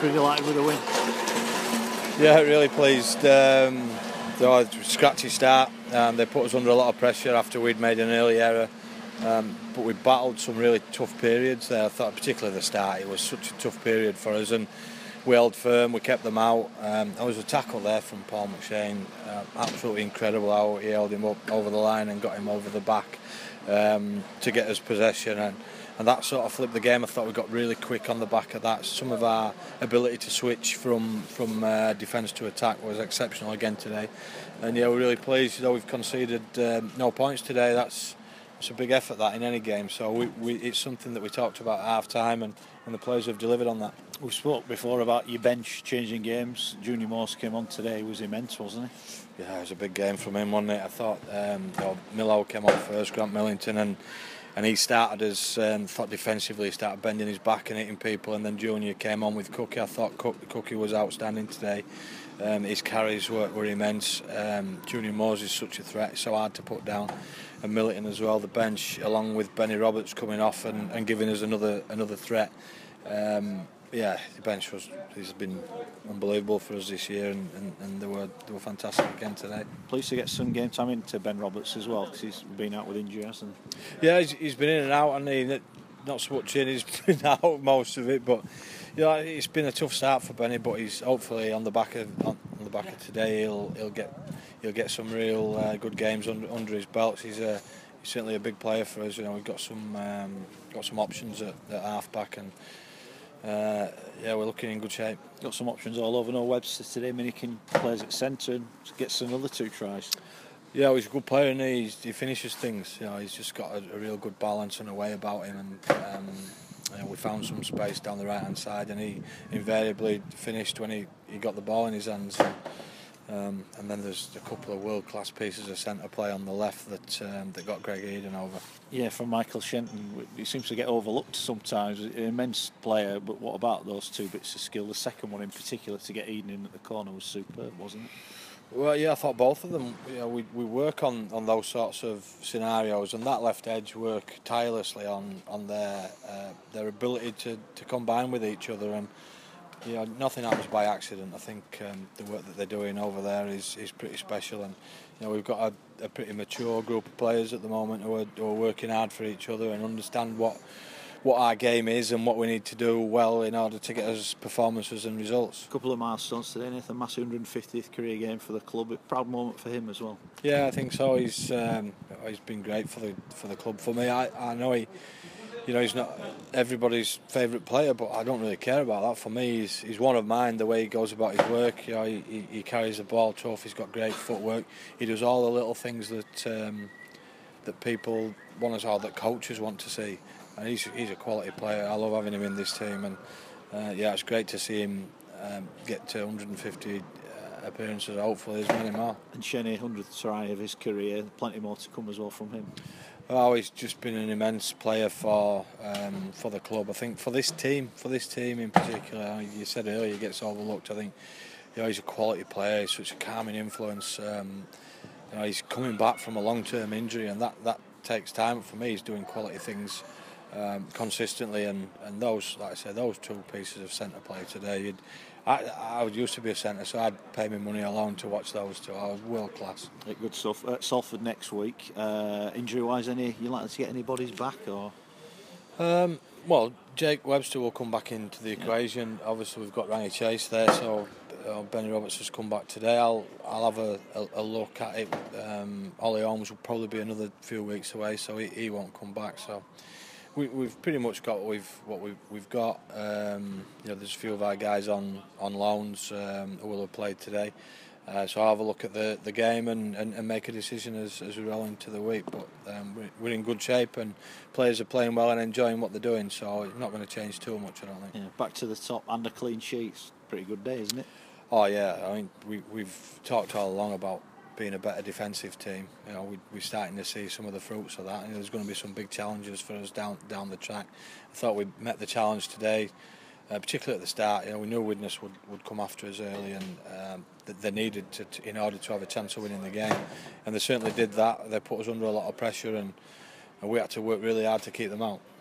pleased with United with the win? Yeah, really pleased. Scratchy start. They put us under a lot of pressure after we'd made an early error. But we battled some really tough periods there. I thought, particularly the start, it was such a tough period for us, and we held firm. We kept them out. There was a tackle there from Paul McShane. Absolutely incredible how he held him up over the line and got him over the back to get us possession. And that sort of flipped the game. I thought we got really quick on the back of that. Some of our ability to switch from defence to attack was exceptional again today. And yeah, we're really pleased. We've conceded no points today. It's a big effort, that, in any game. So it's something that we talked about at half time, and the players have delivered on that. We spoke before about your bench changing games. Junior Morse came on today. He was immense, wasn't he? Yeah, it was a big game from him, wasn't it? I thought Millo came on first, Grant Millington, and he started thought defensively, he started bending his back and hitting people, and then Junior came on with Cookie. I thought Cookie was outstanding today. His carries were immense. Junior Morse is such a threat, it's so hard to put down. And Millington as well, the bench, along with Benny Roberts coming off and giving us another threat. The bench has been unbelievable for us this year, and they were fantastic again today. Pleased to get some game time into Ben Roberts as well, because he's been out with injury, hasn't he? Yeah, he's been in and out, and not so much in. He's been out most of it, but it's been a tough start for Benny. But he's hopefully on the back of today, he'll get some real good games under his belt. He's certainly a big player for us. We've got some options at half back, and we're looking in good shape. Got some options all over. No Webster today. Minikin plays at centre and gets another 2 tries. Yeah, he's a good player, and he finishes things. He's just got a real good balance and a way about him, and we found some space down the right hand side, and he invariably finished when he got the ball in his hands. And then there's a couple of world-class pieces of centre play on the left that got Greg Eden over. Yeah, from Michael Shenton, he seems to get overlooked sometimes. An immense player, but what about those 2 bits of skill? The second one in particular, to get Eden in at the corner, was superb, wasn't it? Well, yeah, I thought both of them. We work on those sorts of scenarios, and that left edge work tirelessly on their ability to combine with each other, and nothing happens by accident. I think the work that they're doing over there is pretty special, and we've got a pretty mature group of players at the moment who are working hard for each other and understand what our game is and what we need to do well in order to get us performances and results. A couple of milestones today, Nathan. Massey 150th career game for the club. A proud moment for him as well. Yeah, I think so. He's been great for the club. For me, I know he's not everybody's favourite player, but I don't really care about that. For me, he's one of mine. The way he goes about his work, he carries the ball tough. He's got great footwork. He does all the little things that people want us all, that coaches want to see. And he's a quality player. I love having him in this team, and it's great to see him get to 150 appearances. Hopefully, there's many more. And Shenny, 100th try of his career. Plenty more to come as well from him. Oh, he's just been an immense player for the club. I think for this team in particular, you said earlier, he gets overlooked. I think he's a quality player. He's such a calming influence. He's coming back from a long-term injury, and that takes time. For me, he's doing quality things consistently, and those, like I said, those 2 pieces of centre play today. I used to be a centre, so I'd pay my money alone to watch those 2. I was world class. Good stuff. Salford next week. Injury wise, you likely to get any bodies back or? Well, Jake Webster will come back into the equation. Obviously, we've got Rani Chase there, so Benny Roberts has come back today. I'll have a look at it. Ollie Holmes will probably be another few weeks away, so he won't come back. So we've pretty much got what we've got. There's a few of our guys on loans who will have played today. So I'll have a look at the game and make a decision as we roll into the week. But we're in good shape, and players are playing well and enjoying what they're doing. So it's not going to change too much, I don't think. Yeah, back to the top and a clean sheet. Pretty good day, isn't it? Oh yeah, I mean we've talked all along about being a better defensive team. We're starting to see some of the fruits of that, and there's going to be some big challenges for us down the track. I thought we met the challenge today, particularly at the start. We knew Widnes would come after us early, and they needed to in order to have a chance of winning the game, and they certainly did that. They put us under a lot of pressure, and we had to work really hard to keep them out.